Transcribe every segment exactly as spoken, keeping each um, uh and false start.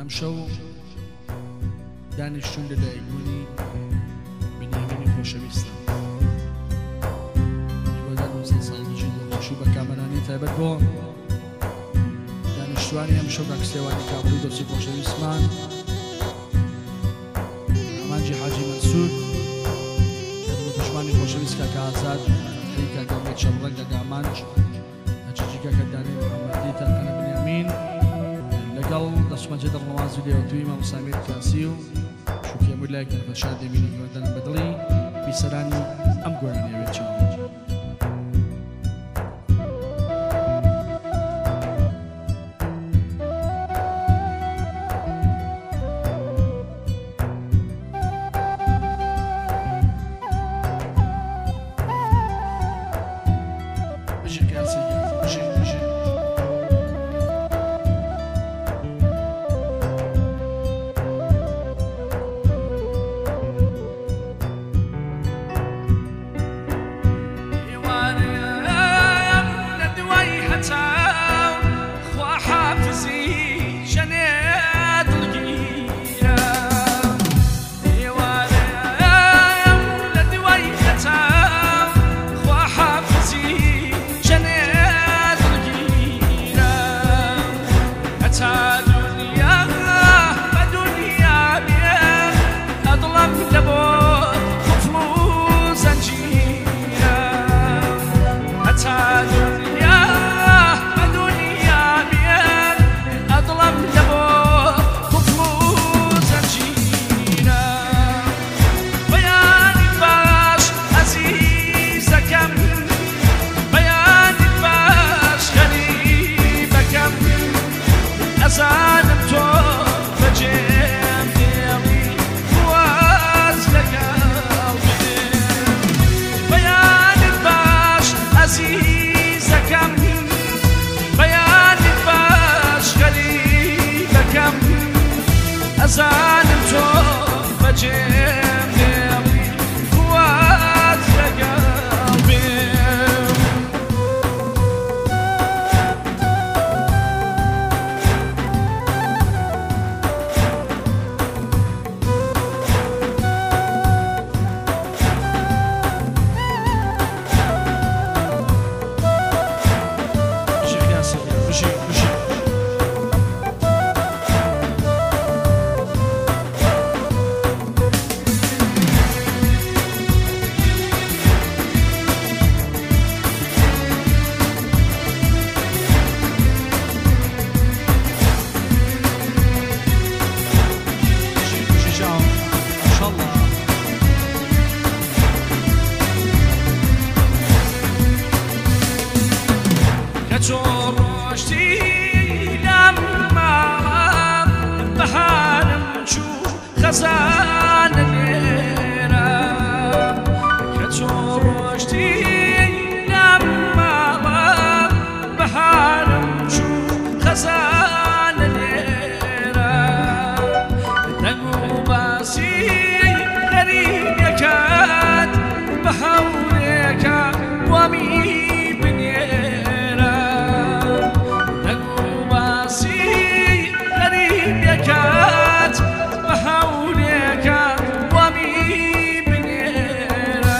ئەم شەو دانیشتوون لە دایکبوونی بنیامینی خۆشەویستم هیوادار نوزدە ساڵ بژین دڵخۆشی بە کامەرانی تایبەت بۆ دانیشتوانی ئەم شەو کاکسێوانی کابڕی دۆسی خۆشەویستمان ئامانجی حاجی مەنسوور دژمانی خۆشەویست کاکە ئازاد خەی کاکە مێت شەمڕەنگ لە گامانج هەچەجی کاکە دانەی محەممەدی تەنقەنە بنیامین لەگەڵ دەسومەجێ دڵنەواز و لێوەتووی مام سامیر کاسی و شوفیە مولای کەرفەشاد دەبینی هیوادارم بەدڵی بیسەرانی ئەم گۆرانیەوێت چاوە أزعلم شوف بجيم ديري فؤاد لقلبي بشي ياسر بشي بشي كتورشتي لما بحال نشوف خزان الليلة كتورشتي لما بحال نشوف خزان الليلة دقو باسي غريب يكاد بحولك ومي كات بحولك ومي بنيرة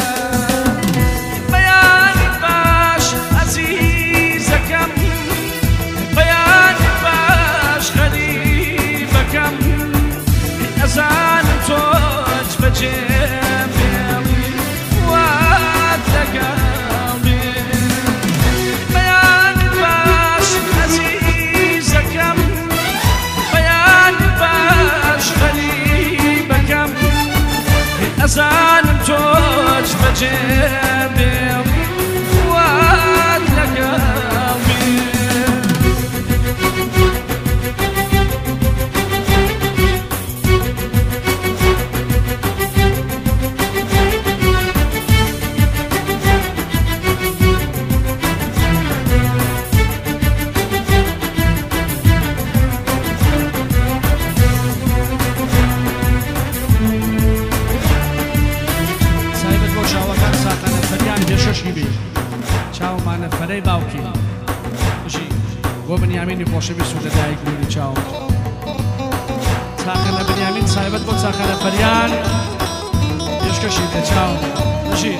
بيان باش عزيزكم بيان باش غريبكم أزال توج بجنبي وعدك قلبي بيان باش عزيزكم أزال توج بجنبي وعدك قلبي چاومانە فەرەی باوکی بژی بۆ بنیامینی خۆشەویست و لە دایکبوونی چاوم چاخەنە بنیامین تایبەت بۆ چاخەنە فەریان پێشکەشی دێ چاو بژی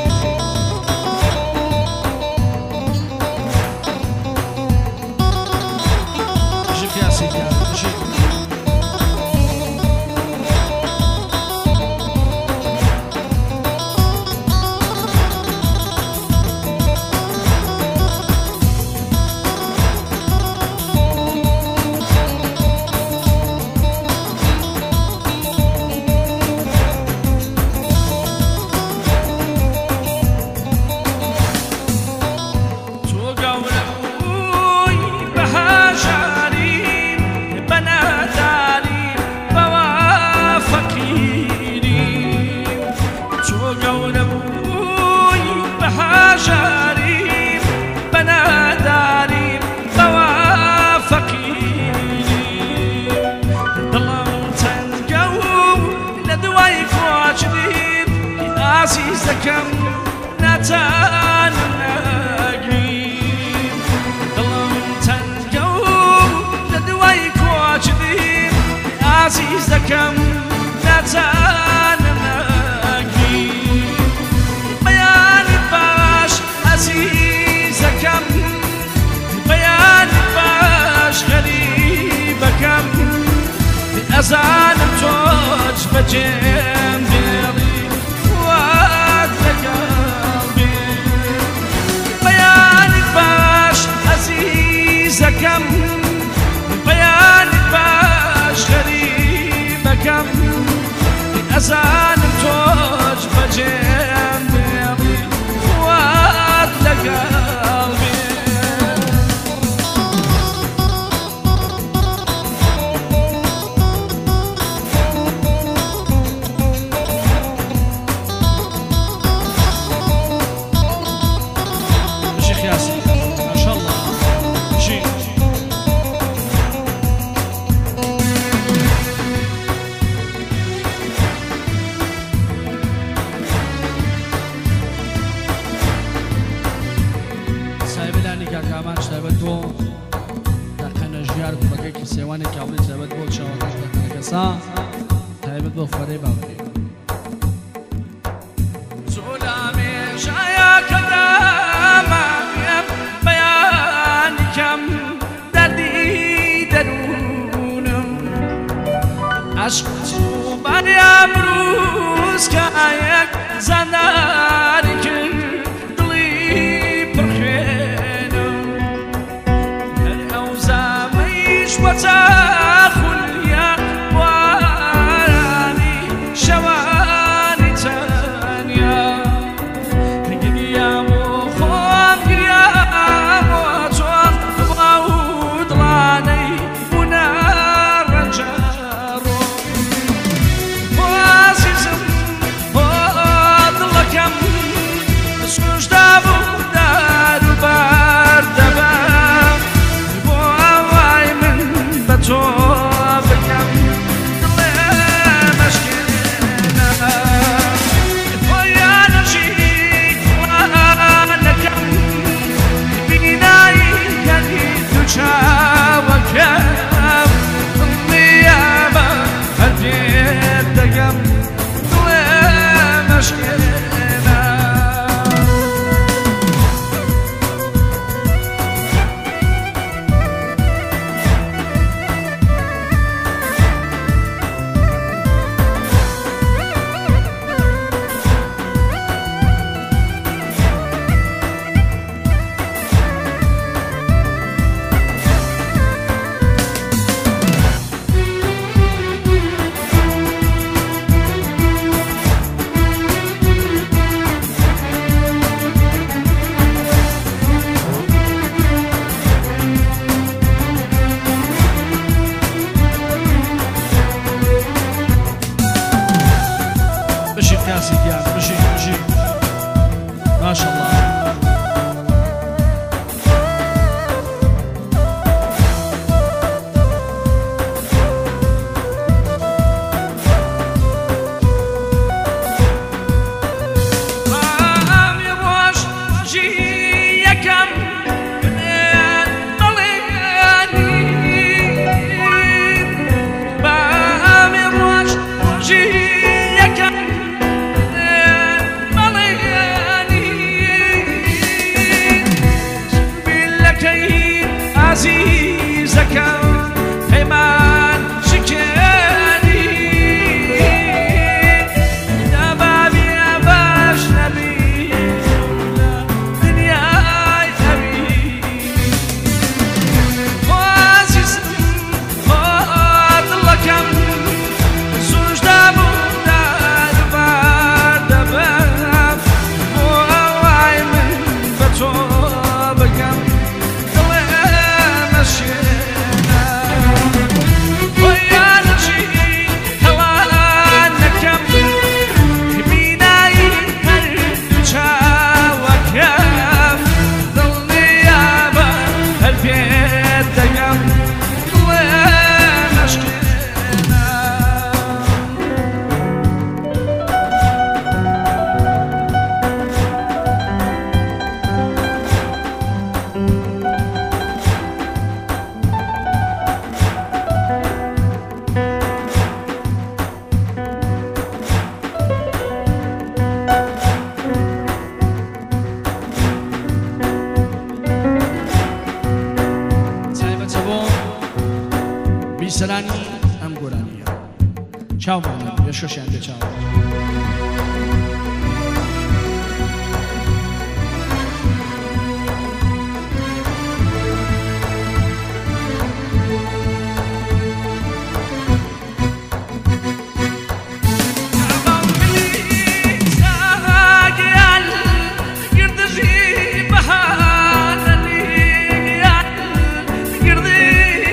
بژی پیاسی دیار بژی عزيزكم نتان نقريب ظلم تنقوم لدويك واجدين عزيزكم نتان نقريب بيان باش عزيزكم بيان باش غريبكم بأذان توج بجنبي عزيزكم بيان باش غريبكم بأذان توج بجنبي واد لقلبي شيخ ياسين ما شاء الله شيخ سایبلانی که کامان شتابت بو دقیقه ژیار بگه که سیوانی کابلی شتابت بو شواکش دقیقه کسا شتابت بو فری باوری عشق تو بر امروز که یک زناری که دلی پرخینم هر اوزامیش و تا خلیا وارانی سەرانی ئەم گۆرانیە چاومانە بێ شۆشیان بێ چاو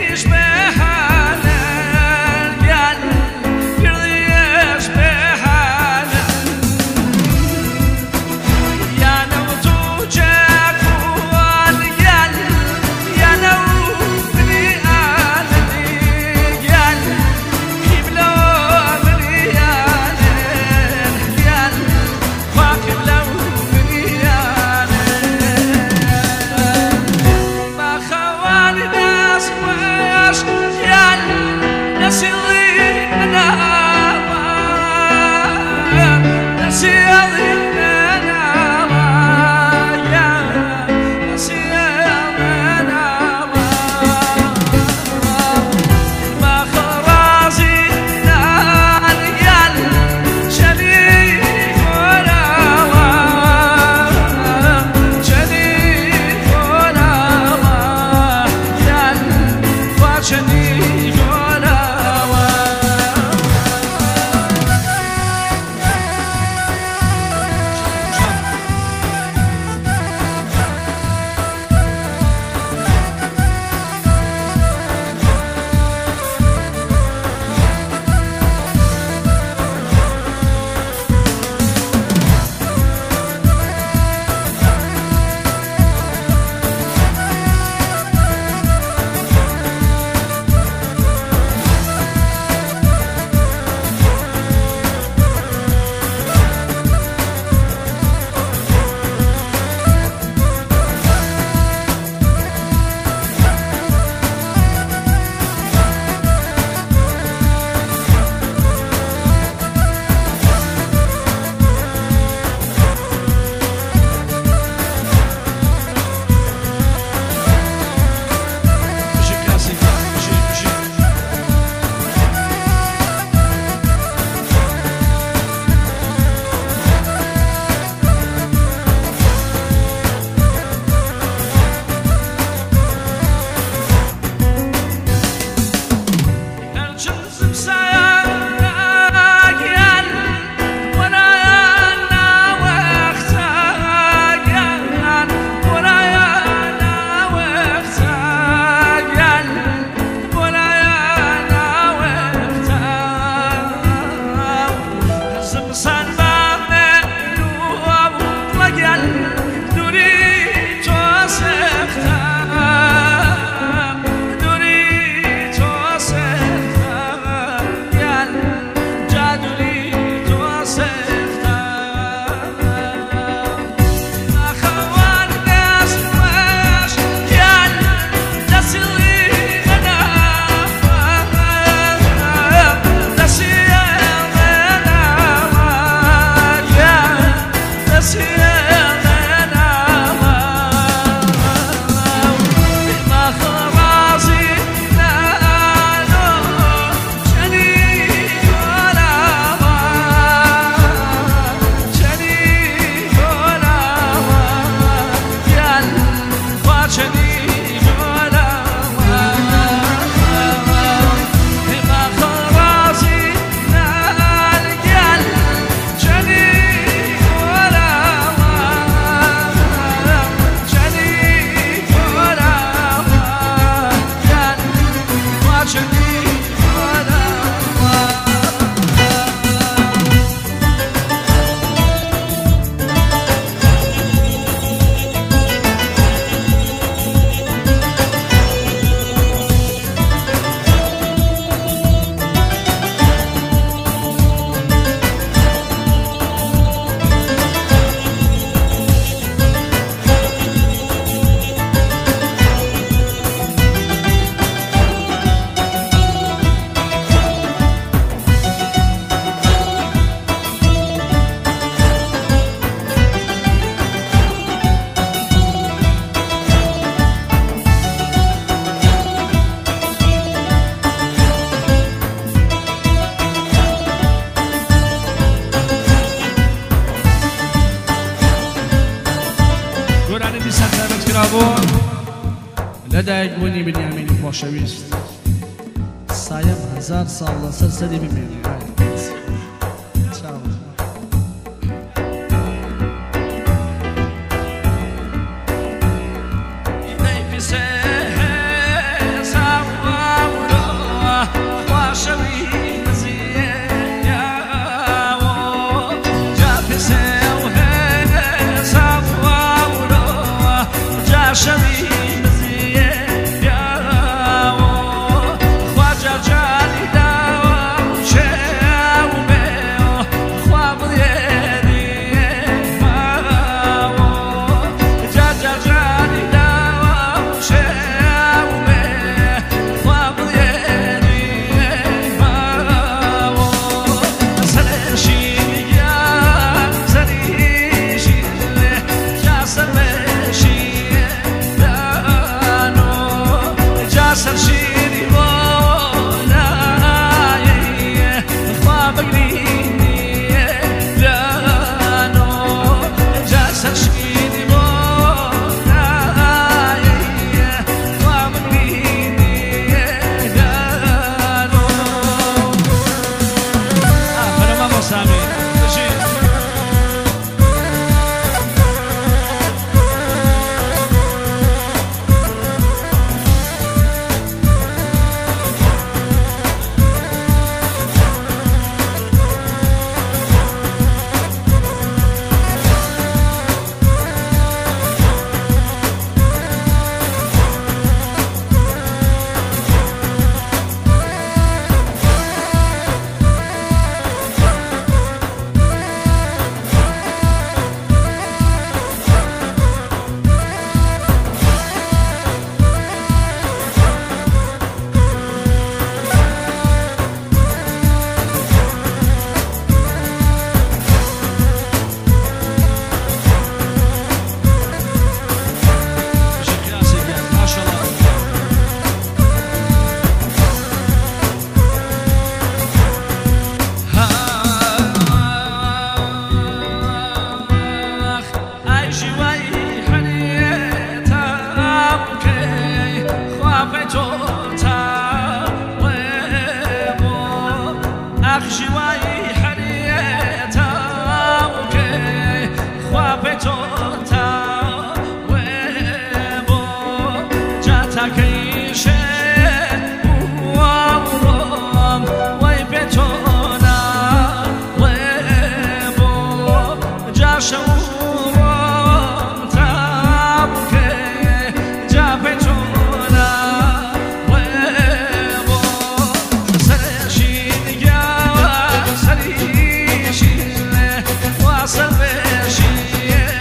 Behind لەدایکبوونی بنیامینی خۆشەویست سایەم هەزار ساڵ لەسەر سەری بمێنێ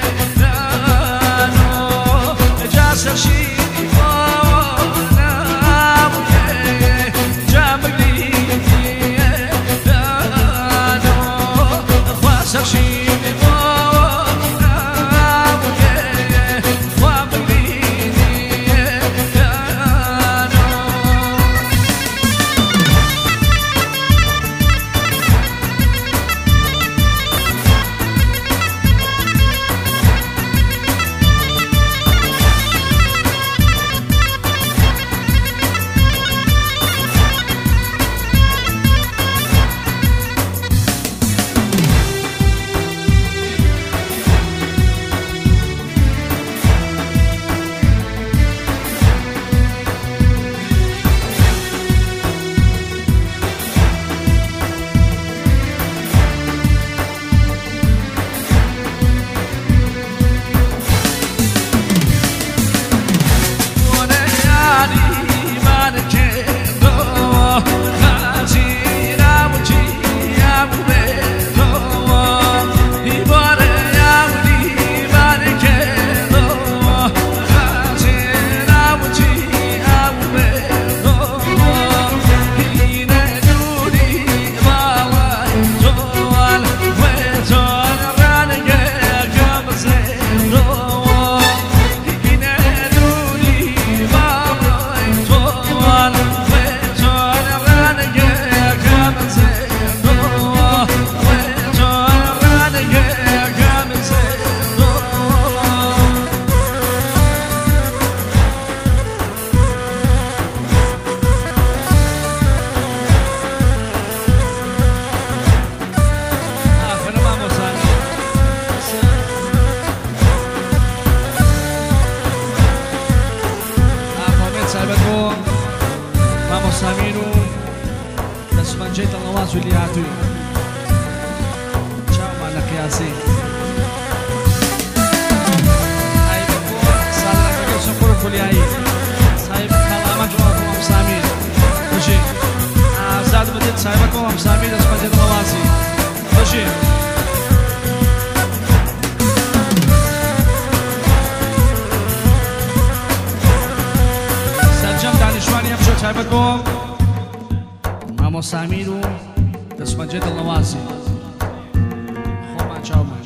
She تایبەت بۆ مامۆ سامیر و دەسومەنجەی دڵنەواز و لیاتووی چاومان لە قیاسی تایبەت بۆ سادرەکەی سەخۆر و کولیایی سایب کەڵامەت و مامۆ سامیر بەشێ ئازاد بدێت تایبەت بۆ مامۆ سامیر دەسومەنجەی دڵنەوازی بەشێ تایبەت بۆ مامۆ سامیر و دەسومەنجەی دڵنەوازی خۆمان چاومان